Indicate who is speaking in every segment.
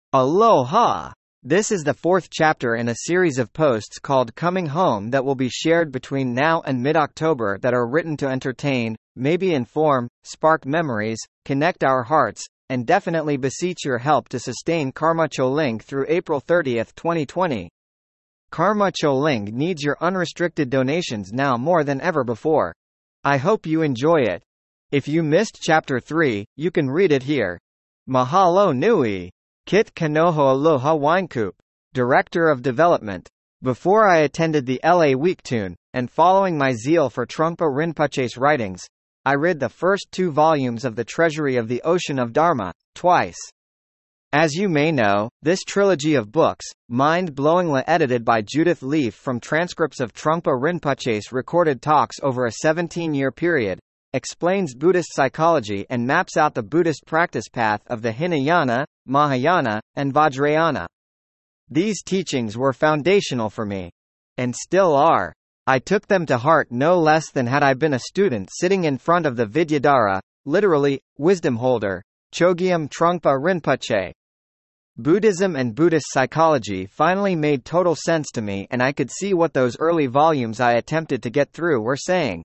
Speaker 1: Aloha! This is the fourth chapter in a series of posts called Coming Home that will be shared between now and mid-October that are written to entertain, maybe inform, spark memories, connect our hearts, and definitely beseech your help to sustain Karma Choling through April 30, 2020. Karma Choling needs your unrestricted donations now more than ever before. I hope you enjoy it. If you missed Chapter 3, you can read it here. Mahalo nui. Kit Kanoho Aloha Winecoop, Director of Development. Before I attended the LA Weektune, and following my zeal for Trungpa Rinpoche's writings, I read the first 2 volumes of The Treasury of the Ocean of Dharma, twice. As you may know, this trilogy of books, mind-blowingly edited by Judith Leaf from transcripts of Trungpa Rinpoche's recorded talks over a 17-year period, explains Buddhist psychology and maps out the Buddhist practice path of the Hinayana, Mahayana, and Vajrayana. These teachings were foundational for me. And still are. I took them to heart no less than had I been a student sitting in front of the Vidyadhara, literally, wisdom holder, Chogyam Trungpa Rinpoche. Buddhism and Buddhist psychology finally made total sense to me, and I could see what those early volumes I attempted to get through were saying.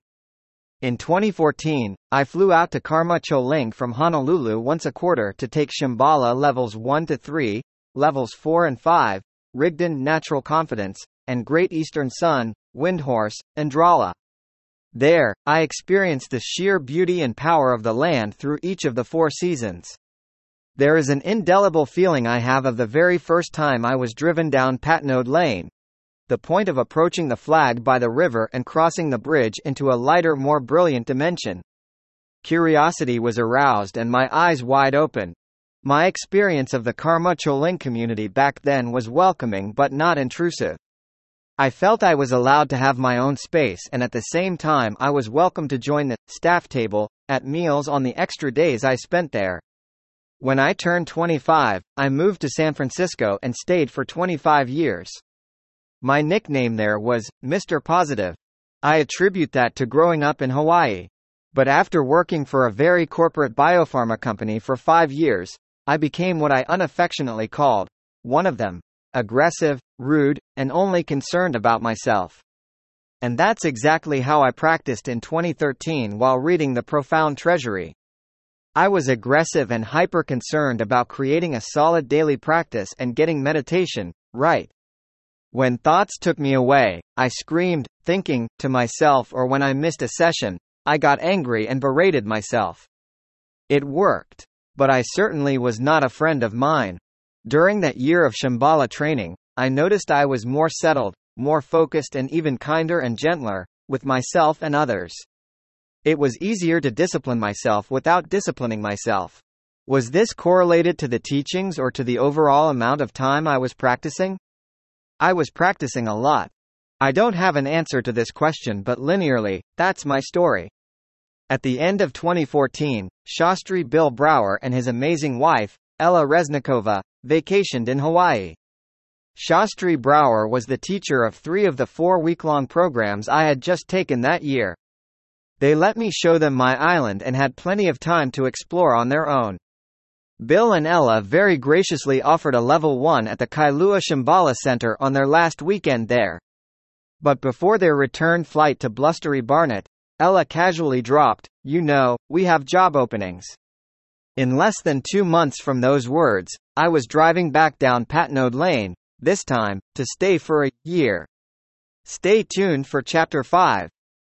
Speaker 1: In 2014, I flew out to Karma Choling from Honolulu once a quarter to take Shambhala levels 1 to 3, levels 4 and 5, Rigdon Natural Confidence, and Great Eastern Sun, Windhorse, and Drala. There, I experienced the sheer beauty and power of the land through each of the 4 seasons. There is an indelible feeling I have of the very first time I was driven down Patnode Lane. The point of approaching the flag by the river and crossing the bridge into a lighter, more brilliant dimension. Curiosity was aroused and my eyes wide open. My experience of the Karma Choling community back then was welcoming but not intrusive. I felt I was allowed to have my own space, and at the same time I was welcome to join the staff table at meals on the extra days I spent there. When I turned 25, I moved to San Francisco and stayed for 25 years. My nickname there was Mr. Positive. I attribute that to growing up in Hawaii. But after working for a very corporate biopharma company for 5 years, I became what I unaffectionately called one of them: aggressive, rude, and only concerned about myself. And that's exactly how I practiced in 2013 while reading The Profound Treasury. I was aggressive and hyper-concerned about creating a solid daily practice and getting meditation right. When thoughts took me away, I screamed, thinking, to myself, or when I missed a session, I got angry and berated myself. It worked. But I certainly was not a friend of mine. During that year of Shambhala training, I noticed I was more settled, more focused, and even kinder and gentler with myself and others. It was easier to discipline myself without disciplining myself. Was this correlated to the teachings or to the overall amount of time I was practicing? I was practicing a lot. I don't have an answer to this question, but linearly, that's my story. At the end of 2014, Shastri Bill Brower and his amazing wife, Ella Reznikova, vacationed in Hawaii. Shastri Brower was the teacher of 3 of the 4 week-long programs I had just taken that year. They let me show them my island and had plenty of time to explore on their own. Bill and Ella very graciously offered a level 1 at the Kailua Shambhala Center on their last weekend there. But before their return flight to blustery Barnett, Ella casually dropped, "We have job openings." In less than 2 months from those words, I was driving back down Patnode Lane, this time, to stay for a year. Stay tuned for Chapter 5.